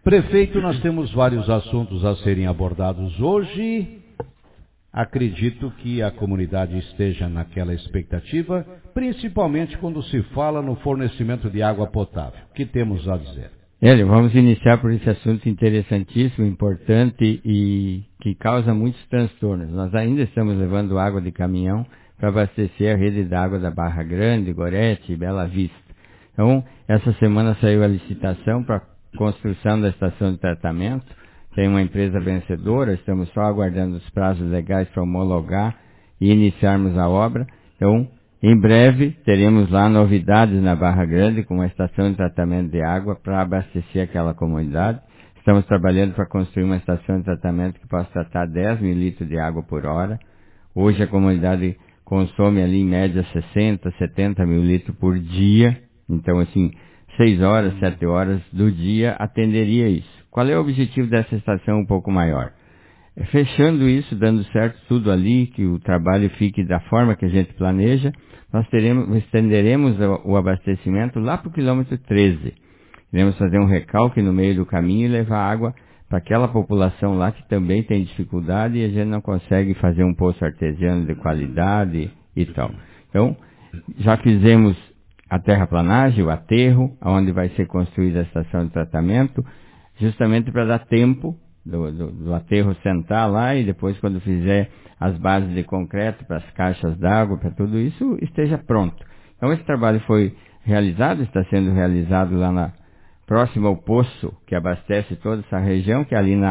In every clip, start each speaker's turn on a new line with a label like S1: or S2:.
S1: Prefeito, nós temos vários assuntos a serem abordados hoje. Acredito que a comunidade esteja naquela expectativa, principalmente quando se fala no fornecimento de água potável. O que temos a dizer?
S2: Hélio, vamos iniciar por esse assunto interessantíssimo, importante e que causa muitos transtornos. Nós ainda estamos levando água de caminhão para abastecer a rede d'água da Barra Grande, Gorete e Bela Vista. Então, essa semana saiu a licitação para a construção da estação de tratamento. Tem uma empresa vencedora, estamos só aguardando os prazos legais para homologar e iniciarmos a obra. Então, em breve, teremos lá novidades na Barra Grande com uma estação de tratamento de água para abastecer aquela comunidade. Estamos trabalhando para construir uma estação de tratamento que possa tratar 10 mil litros de água por hora. Hoje a comunidade consome ali em média 60, 70 mil litros por dia. Então, assim, 6 horas, 7 horas do dia atenderia isso. Qual é o objetivo dessa estação um pouco maior? Fechando isso, dando certo tudo ali, que o trabalho fique da forma que a gente planeja, nós estenderemos o abastecimento lá para o quilômetro 13. Iremos fazer um recalque no meio do caminho e levar água para aquela população lá que também tem dificuldade e a gente não consegue fazer um poço artesiano de qualidade e tal. Então, já fizemos a terraplanagem, o aterro, onde vai ser construída a estação de tratamento, justamente para dar tempo do aterro sentar lá e depois, quando fizer as bases de concreto para as caixas d'água, para tudo isso, esteja pronto. Então, esse trabalho foi realizado, está sendo realizado lá próximo ao poço que abastece toda essa região, que é ali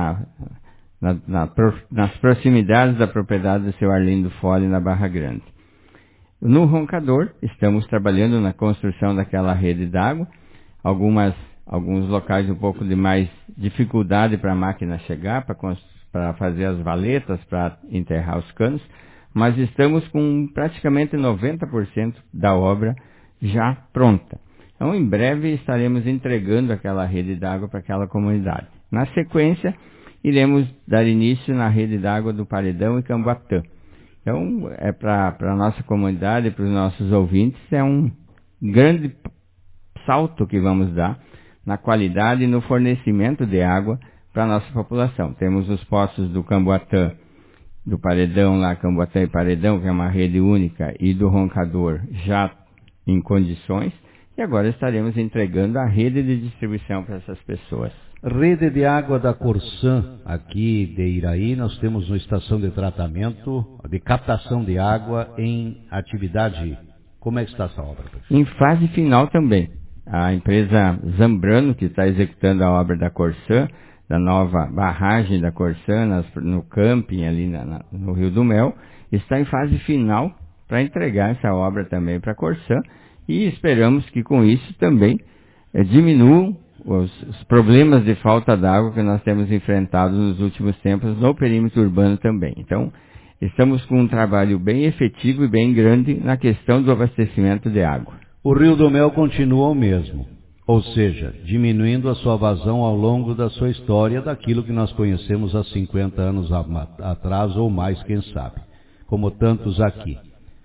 S2: nas proximidades da propriedade do seu Arlindo Fole, na Barra Grande. No Roncador, estamos trabalhando na construção daquela rede d'água, alguns locais um pouco de mais dificuldade para a máquina chegar, para fazer as valetas, para enterrar os canos, mas estamos com praticamente 90% da obra já pronta. Então, em breve, estaremos entregando aquela rede d'água para aquela comunidade. Na sequência, iremos dar início na rede d'água do Paredão e Camboatã. Então, para a nossa comunidade, para os nossos ouvintes, é um grande salto que vamos dar na qualidade e no fornecimento de água para a nossa população. Temos os poços do Camboatã, do Paredão lá, Camboatã e Paredão, que é uma rede única, e do Roncador já em condições, e agora estaremos entregando a rede de distribuição para essas pessoas.
S1: Rede de água da Corsã, aqui de Iraí, nós temos uma estação de tratamento, de captação de água em atividade. Como é que está essa obra?
S2: Em fase final também. A empresa Zambrano, que está executando a obra da Corsã, da nova barragem da Corsã, no camping ali no Rio do Mel, está em fase final para entregar essa obra também para a Corsã, e esperamos que com isso também diminuam os problemas de falta d'água que nós temos enfrentado nos últimos tempos no perímetro urbano também. Então, estamos com um trabalho bem efetivo e bem grande na questão do abastecimento de água.
S1: O Rio do Mel continua o mesmo, ou seja, diminuindo a sua vazão ao longo da sua história daquilo que nós conhecemos há 50 anos atrás ou mais, quem sabe, como tantos aqui.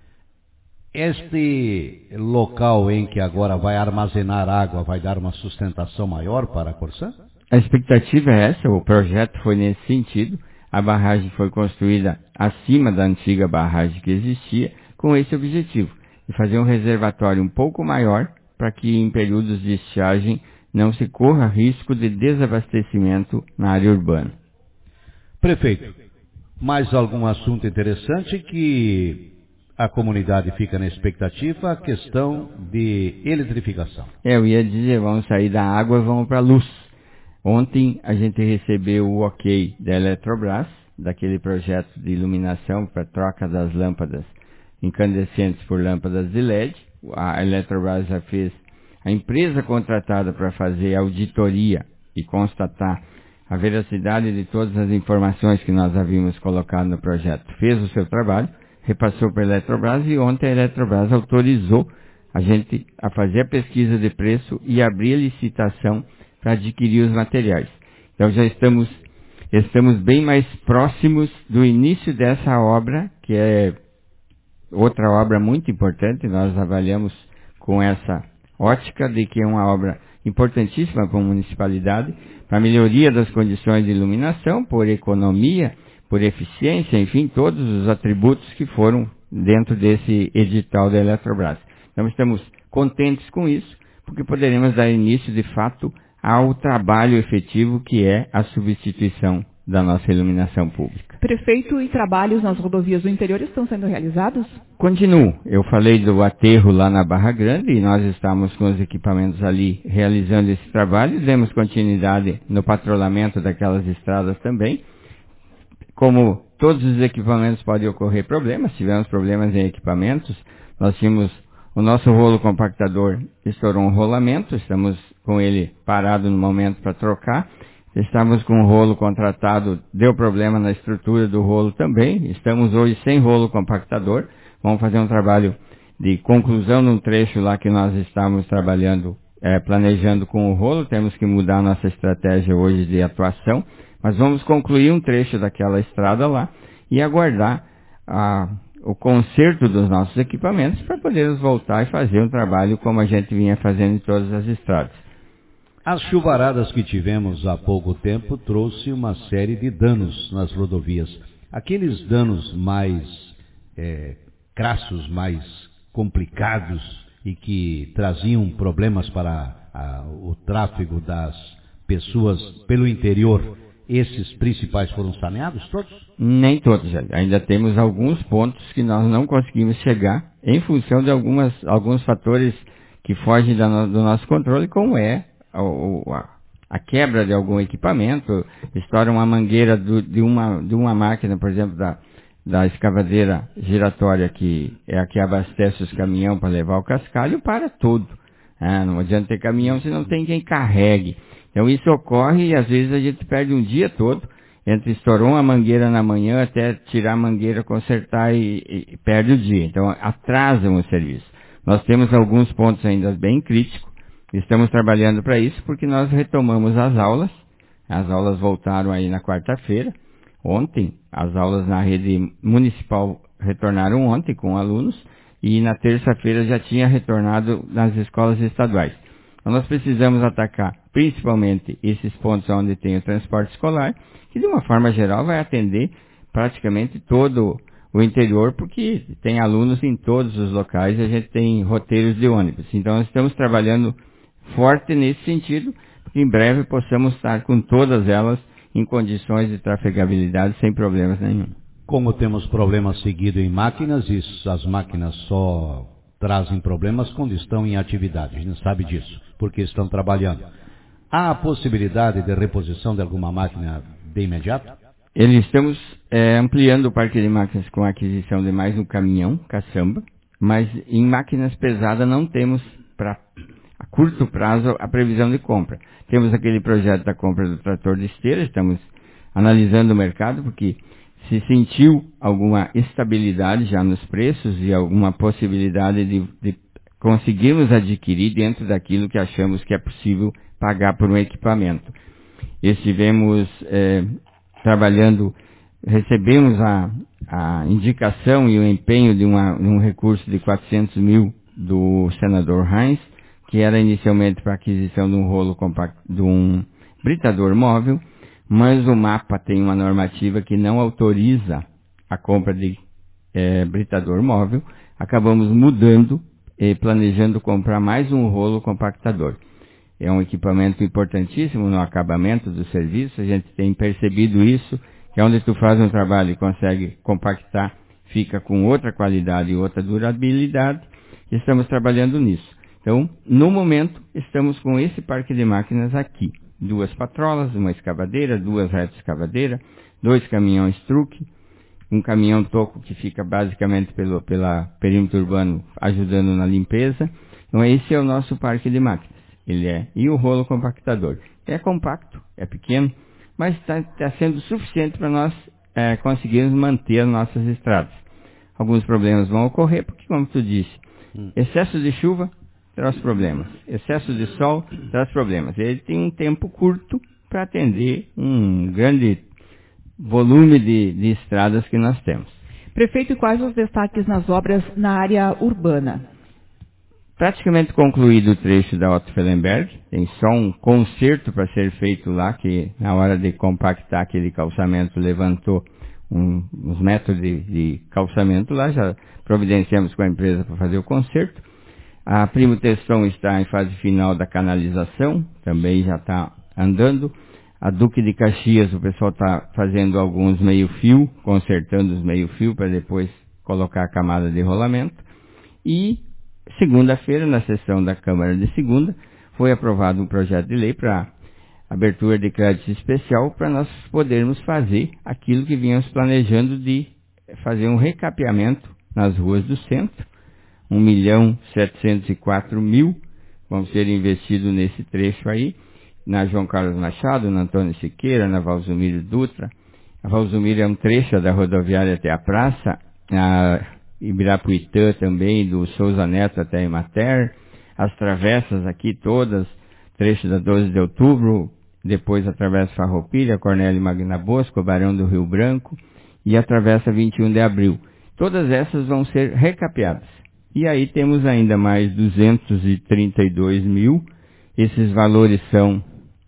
S1: Este local em que agora vai armazenar água vai dar uma sustentação maior para a Corsã?
S2: A expectativa é essa, o projeto foi nesse sentido. A barragem foi construída acima da antiga barragem que existia, com esse objetivo, de fazer um reservatório um pouco maior, para que em períodos de estiagem não se corra risco de desabastecimento na área urbana.
S1: Prefeito, mais algum assunto interessante que a comunidade fica na expectativa, a questão de eletrificação.
S2: Eu ia dizer, vamos sair da água e vamos para a luz. Ontem a gente recebeu o ok da Eletrobras, daquele projeto de iluminação para troca das lâmpadas incandescentes por lâmpadas de LED. A Eletrobras já fez, a empresa contratada para fazer auditoria e constatar a veracidade de todas as informações que nós havíamos colocado no projeto, fez o seu trabalho, repassou para a Eletrobras e ontem a Eletrobras autorizou a gente a fazer a pesquisa de preço e abrir a licitação para adquirir os materiais. Então já estamos bem mais próximos do início dessa obra, que é outra obra muito importante. Nós avaliamos com essa ótica de que é uma obra importantíssima para a municipalidade, para a melhoria das condições de iluminação, por economia, por eficiência, enfim, todos os atributos que foram dentro desse edital da Eletrobras. Então estamos contentes com isso, porque poderemos dar início, de fato, ao trabalho efetivo que é a substituição da nossa iluminação pública.
S3: Prefeito, e trabalhos nas rodovias do interior estão sendo realizados?
S2: Continuo. Eu falei do aterro lá na Barra Grande e nós estamos com os equipamentos ali realizando esse trabalho. Demos continuidade no patrulhamento daquelas estradas também. Como todos os equipamentos podem ocorrer problemas, tivemos problemas em equipamentos, nós tínhamos o nosso rolo compactador estourou um rolamento, estamos com ele parado no momento para trocar. Estamos com o rolo contratado, deu problema na estrutura do rolo também. Estamos hoje sem rolo compactador. Vamos fazer um trabalho de conclusão num trecho lá que nós estamos trabalhando, planejando com o rolo. Temos que mudar nossa estratégia hoje de atuação. Mas vamos concluir um trecho daquela estrada lá e aguardar o conserto dos nossos equipamentos para podermos voltar e fazer um trabalho como a gente vinha fazendo em todas as estradas.
S1: As chuvaradas que tivemos há pouco tempo trouxe uma série de danos nas rodovias. Aqueles danos mais crassos, mais complicados e que traziam problemas para o tráfego das pessoas pelo interior, esses principais foram saneados todos?
S2: Nem todos, ainda temos alguns pontos que nós não conseguimos chegar em função de alguns fatores que fogem do nosso controle, como é a quebra de algum equipamento, estoura uma mangueira de uma máquina, por exemplo, da escavadeira giratória, que é a que abastece os caminhões para levar o cascalho, para tudo. Não adianta ter caminhão se não tem quem carregue. Então isso ocorre e às vezes a gente perde um dia todo, entre estourou uma mangueira na manhã até tirar a mangueira, consertar e perde o dia. Então atrasam o serviço. Nós temos alguns pontos ainda bem críticos. Estamos trabalhando para isso porque nós retomamos as aulas. As aulas voltaram aí na quarta-feira. Ontem, as aulas na rede municipal retornaram ontem com alunos. E na terça-feira já tinha retornado nas escolas estaduais. Então nós precisamos atacar principalmente esses pontos onde tem o transporte escolar, que de uma forma geral vai atender praticamente todo o interior, porque tem alunos em todos os locais e a gente tem roteiros de ônibus. Então nós estamos trabalhando forte nesse sentido, que em breve possamos estar com todas elas em condições de trafegabilidade sem problemas nenhum.
S1: Como temos problemas seguidos em máquinas, e as máquinas só trazem problemas quando estão em atividade, a gente sabe disso, porque estão trabalhando. Há a possibilidade de reposição de alguma máquina de imediato?
S2: Estamos ampliando o parque de máquinas com a aquisição de mais um caminhão, caçamba, mas em máquinas pesadas não temos para a curto prazo a previsão de compra. Temos aquele projeto da compra do trator de esteira, estamos analisando o mercado, porque se sentiu alguma estabilidade já nos preços e alguma possibilidade de conseguirmos adquirir dentro daquilo que achamos que é possível pagar por um equipamento. Estivemos trabalhando, recebemos a indicação e o empenho de um recurso de 400 mil do senador Heinz, que era inicialmente para aquisição de um rolo compacto, de um britador móvel, mas o MAPA tem uma normativa que não autoriza a compra de britador móvel. Acabamos mudando e planejando comprar mais um rolo compactador. É um equipamento importantíssimo no acabamento do serviço, a gente tem percebido isso, que é onde tu faz um trabalho e consegue compactar, fica com outra qualidade e outra durabilidade, e estamos trabalhando nisso. Então, no momento, estamos com esse parque de máquinas aqui. 2 patrolas, uma escavadeira, 2 retroescavadeiras, 2 caminhões truque, um caminhão toco que fica basicamente pela perímetro urbano ajudando na limpeza. Então, esse é o nosso parque de máquinas. E o rolo compactador. É compacto, é pequeno, mas está sendo suficiente para nós conseguirmos manter as nossas estradas. Alguns problemas vão ocorrer, porque, como tu disse, excesso de chuva traz problemas. Excesso de sol traz problemas. Ele tem um tempo curto para atender um grande volume de estradas que nós temos.
S3: Prefeito, e quais os destaques nas obras na área urbana?
S2: Praticamente concluído o trecho da Otto Fellenberg, tem só um conserto para ser feito lá, que na hora de compactar aquele calçamento levantou uns metros de calçamento lá, já providenciamos com a empresa para fazer o conserto. A Primo Testão está em fase final da canalização, também já está andando. A Duque de Caxias, o pessoal está fazendo alguns meio-fio, consertando os meio-fio para depois colocar a camada de rolamento. E segunda-feira, na sessão da Câmara de segunda, foi aprovado um projeto de lei para abertura de crédito especial para nós podermos fazer aquilo que vínhamos planejando de fazer um recapeamento nas ruas do centro. 1.704.000 vão ser investidos nesse trecho aí, na João Carlos Machado, na Antônio Siqueira, na Valzumiro Dutra. A Valzumiro é um trecho da rodoviária até a praça, a Ibirapuitã também, do Souza Neto até a Imater, as travessas aqui todas, trecho da 12 de outubro, depois a travessa Farroupilha, Cornélio Magna Bosco, Barão do Rio Branco e a travessa 21 de abril. Todas essas vão ser recapeadas. E aí temos ainda mais 232 mil. Esses valores são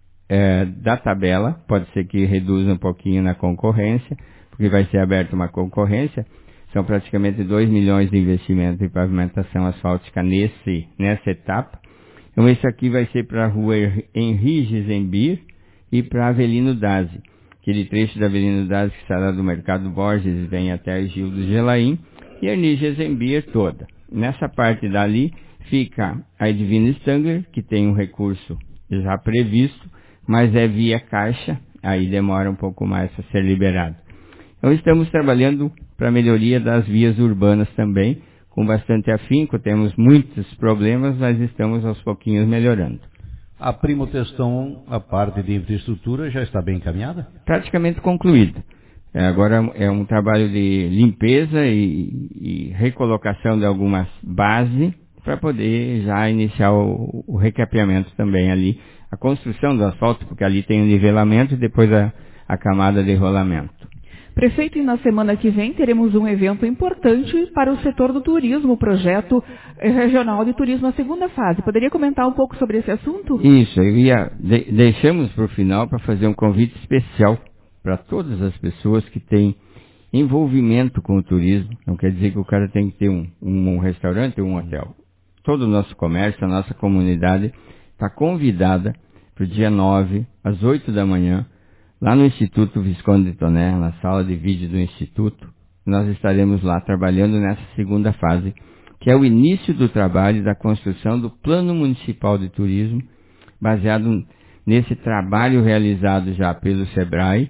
S2: da tabela, pode ser que reduza um pouquinho na concorrência, porque vai ser aberta uma concorrência. São praticamente 2 milhões de investimento em pavimentação asfáltica nessa etapa. Então esse aqui vai ser para a rua Henri Gizembir e para Avelino Dazi. Aquele trecho da Avelino Dazi que sai do Mercado Borges e vem até a Gil do Gelaim. E a Henri Gizembir toda. Nessa parte dali fica a Edvina Stangler, que tem um recurso já previsto, mas é via caixa, aí demora um pouco mais para ser liberado. Então estamos trabalhando para a melhoria das vias urbanas também, com bastante afinco, temos muitos problemas, mas estamos aos pouquinhos melhorando.
S1: A Primo Testão, a parte de infraestrutura, já está bem encaminhada?
S2: Praticamente concluída. Agora é um trabalho de limpeza e recolocação de algumas bases para poder já iniciar o recapeamento também ali. A construção do asfalto, porque ali tem o nivelamento e depois a camada de rolamento.
S3: Prefeito, e na semana que vem teremos um evento importante para o setor do turismo, o projeto regional de turismo, a segunda fase. Poderia comentar um pouco sobre esse assunto?
S2: Isso, deixamos para o final para fazer um convite especial para todas as pessoas que têm envolvimento com o turismo. Não quer dizer que o cara tem que ter um restaurante ou um hotel. Todo o nosso comércio, a nossa comunidade está convidada para o dia 9, às 8 da manhã, lá no Instituto Visconde de Tonnerre, na sala de vídeo do Instituto. Nós estaremos lá trabalhando nessa segunda fase, que é o início do trabalho da construção do Plano Municipal de Turismo, baseado nesse trabalho realizado já pelo SEBRAE,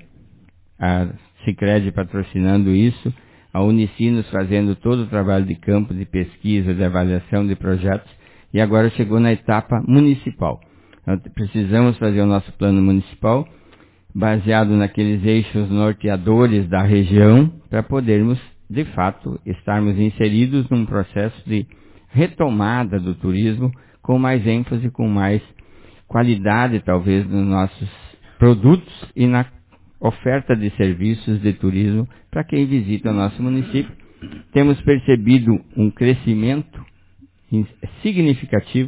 S2: a Sicredi patrocinando isso, a Unicinos fazendo todo o trabalho de campo, de pesquisa, de avaliação de projetos, e agora chegou na etapa municipal. Então, precisamos fazer o nosso plano municipal, baseado naqueles eixos norteadores da região, para podermos, de fato, estarmos inseridos num processo de retomada do turismo, com mais ênfase, com mais qualidade, talvez, nos nossos produtos e na oferta de serviços de turismo para quem visita o nosso município. Temos percebido um crescimento significativo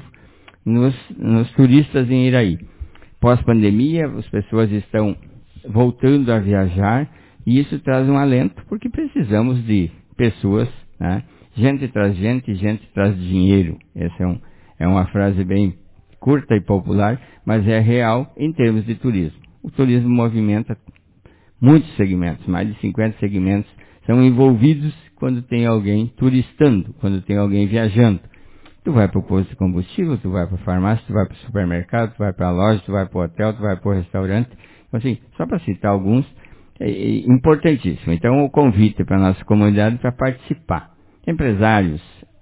S2: nos turistas em Iraí. Pós-pandemia, as pessoas estão voltando a viajar e isso traz um alento porque precisamos de pessoas, né? Gente traz gente, gente traz dinheiro. Essa é uma frase bem curta e popular, mas é real em termos de turismo. O turismo movimenta muitos segmentos, mais de 50 segmentos são envolvidos quando tem alguém turistando, quando tem alguém viajando. Tu vai para o posto de combustível, tu vai para a farmácia, tu vai para o supermercado, tu vai para a loja, tu vai para o hotel, tu vai para o restaurante. Então, assim, só para citar alguns, é importantíssimo. Então, o convite para a nossa comunidade para participar. Empresários,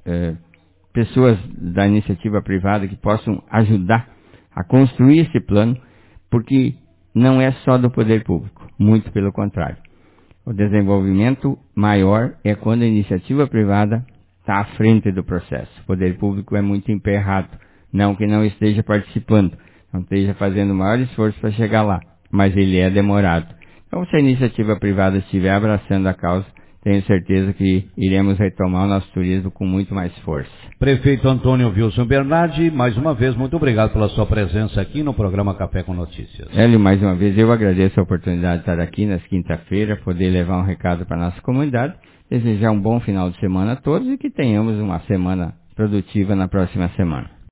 S2: pessoas da iniciativa privada que possam ajudar a construir esse plano, porque não é só do poder público, muito pelo contrário. O desenvolvimento maior é quando a iniciativa privada está à frente do processo. O poder público é muito emperrado, não que não esteja participando, não esteja fazendo o maior esforço para chegar lá, mas ele é demorado. Então, se a iniciativa privada estiver abraçando a causa, tenho certeza que iremos retomar o nosso turismo com muito mais força.
S1: Prefeito Antônio Wilson Bernardi, mais uma vez, muito obrigado pela sua presença aqui no programa Café com Notícias.
S2: Hélio, mais uma vez, eu agradeço a oportunidade de estar aqui nas quinta-feira, poder levar um recado para a nossa comunidade, desejar um bom final de semana a todos e que tenhamos uma semana produtiva na próxima semana.